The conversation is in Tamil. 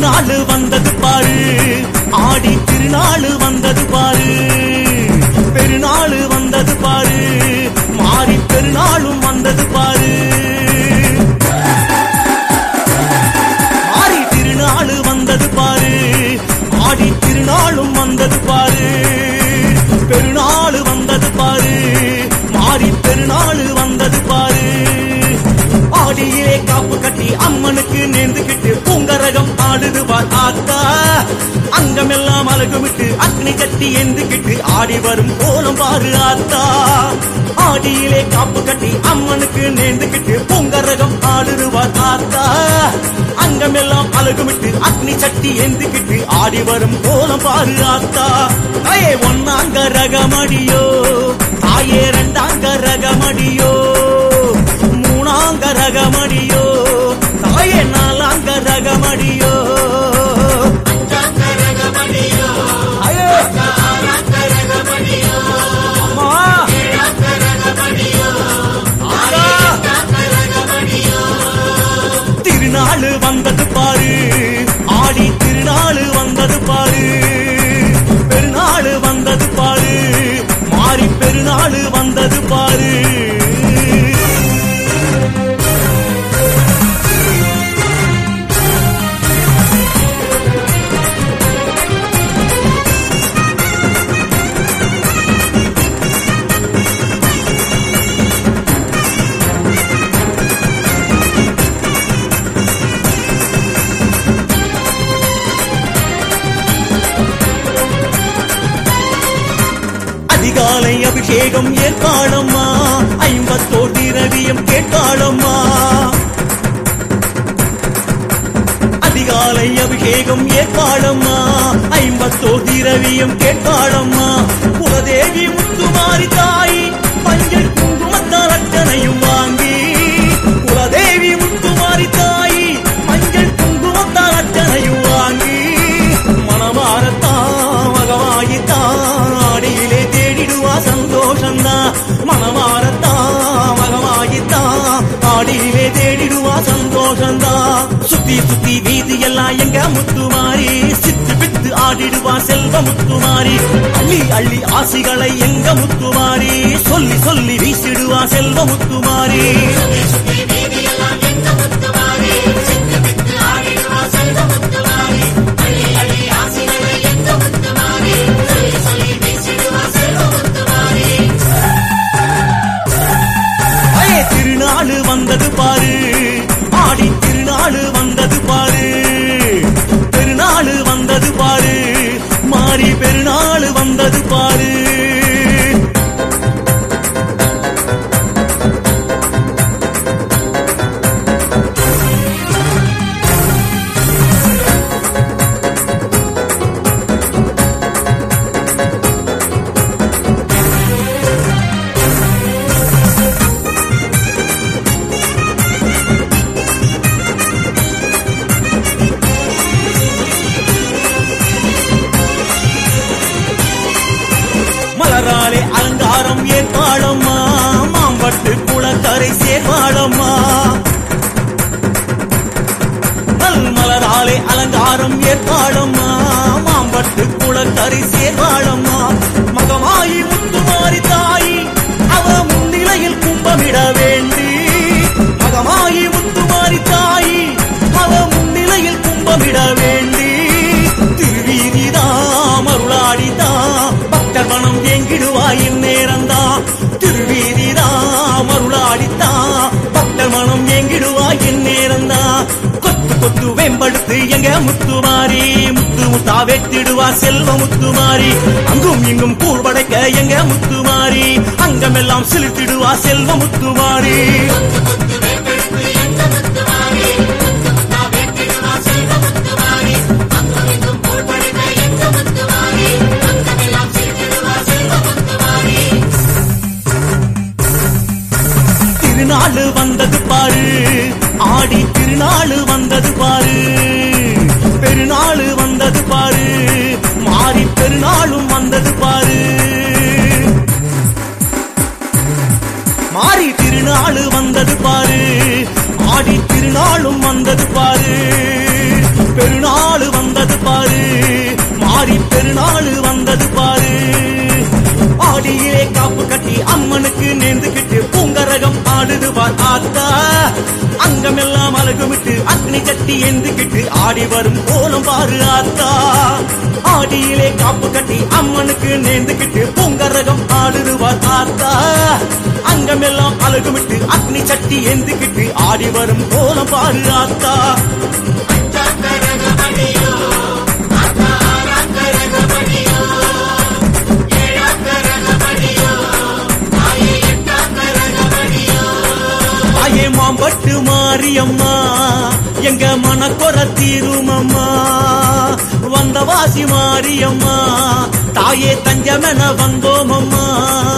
திருநாளு வந்தது பாரு, ஆடி திருநாளு வந்தது பாரு, பெருநாளு வந்தது பாரு, மாறி பெருநாளும் வந்தது பாரு. மாறி திருநாளு வந்தது பாரு, ஆடி திருநாளும் வந்தது பாரு, பெருநாளு வந்தது பாரு, மாறி பெருநாளு வந்தது பாரு. ஆடியிலே காப்பு கட்டி அம்மனுக்கு நேர்ந்துகிட்டு பூங்கரகம் ஆடுதுவார் ஆத்தா. அங்கமெல்லாம் அழகுமிட்டு அக்னி கட்டி ஏந்துகிட்டு ஆடி வரும் கோலம் பாரு ஆத்தா. ஆடியிலே காப்பு கட்டி அம்மனுக்கு நேர்ந்துகிட்டு பூங்கரகம் ஆடுதுவார் ஆத்தா. அங்கமெல்லாம் அழகுமிட்டு அக்னி சட்டி ஏந்துகிட்டு ஆடி வரும் கோலம் பாரு ஆத்தா. தாயே ஒன்னாங்க ரகமடியோ, தாயே ரெண்டாங்க ரகமடியோ, மூணாங்க ரகமடியோ, தாயே நாலாங்க ரகமடியோ, திருநாளு வந்தது பாரு, ஆடி திருநாளு வந்தது பாரு, பெருநாளு வந்தது பாரு, மாறி பெருநாளு வந்தது பாரு. அதிகாலை அபிஷேகம் ஏற்காளம்மா, 50 திரவியம் கேட்காளம்மா. அதிகாலை அபிஷேகம் ஏற்காளம்மா, 50 திரவியம் கேட்காளம்மா. குலதேவி முத்துமாரி தாய் மஞ்சள் குங்குமத்தால் அர்ச்சனையும் வாங்கி, குலதேவி முத்துமாரி தாய் மஞ்சள் குங்குமத்தால் அர்ச்சனையும் வாங்கி, மனமாரத்தான் மகமாயித்தான் ஆடியிலே தேடிடுவா சந்தோஷந்தா. மனமாரத்தான் மகமாயித்தான் ஆடியிலே தேடிடுவா சந்தோஷந்தா. சுத்தி சுத்தி வீதி எல்லாம் எங்க முத்துமாரி, சித்து பித்து ஆடிடுவா செல்வ முத்துமாரி. அள்ளி அள்ளி ஆசிகளை எங்க முத்துமாரி, சொல்லி சொல்லி வீசிடுவா செல்வ முத்துமாரி. திருநாளு வந்தது பாரு, ஆடி திருநாளு வந்தது பாரு, பெருநாளு வந்தது பாரு, மாறி பெருநாளு வந்தது பாரு. மலராலே அலங்காரம் ஏற்பாளம்மா, மாம்பட்டு குளக்கரை சேர்வாளம்மா. நல் மலராலே அலங்காரம் ஏற்பாளம்மா, மாம்பட்டு குளக்கரை சேர்வாளம்மா. மகமாயி முத்துமாரி தாய் அவ முன்னிலையில் கும்பமிட வேண்டி, மகமாயி முத்துமாரி தாய் அவ முன்னிலையில் கும்பமிட வேண்டி, திருவீதிதான் அருளாடிதான் பக்தர் மனம் ஏங்கிடுவாயின் நேரந்தான். திருவீதிதான் அருளாடித்தான் பக்தர் மனம் ஏங்கிடுவாயின் நேரந்தான். கொத்து கொத்து வெம்படுத்து எங்க முத்துமாரி, முத்து முத்தா வெட்டிடுவா செல்வ முத்துமாரி. அங்கும் இங்கும் கூழ்படைக்க எங்க முத்துமாரி, அங்கமெல்லாம் செலுத்திடுவா செல்வ முத்துமாரி. திருநாளு வந்தது பாரு, ஆடி திருநாளு வந்தது பாரு, பெருநாளு வந்தது பாரு, மாறி பெருநாளும் வந்தது பாரு. மாறி திருநாளு வந்தது பாரு, ஆடி திருநாளும் வந்தது பாரு, பெருநாள் வந்தது பாரு, மாறி பெருநாள் வந்தது பாரு. ஆடியிலே காப்பு கட்டி அம்மனுக்கு நேர்ந்துகிட்டு பூங்கரகம் ஆடுது பார் ஆத்தா. அங்கமெல்லாம் அழகுமிட்டு அக்னி கட்டி எந்துகிட்டு ஆடி வரும் கோலம் பாரு ஆத்தா. ஆடியிலே காப்பு கட்டி அம்மனுக்கு நேர்ந்துகிட்டு பூங்கரகம் ஆடுது பார் ஆத்தா. அங்கமெல்லாம் அழகுமிட்டு அக்னி சட்டி எந்துகிட்டு ஆடி வரும் கோலம் பாரு ஆத்தா. மாம்பட்டு மாரியம்மா எங்க மனக்குற தீருமம்மா. வந்த வாசி மாரியம்மா தாயே தஞ்சமென வந்தோமம்மா.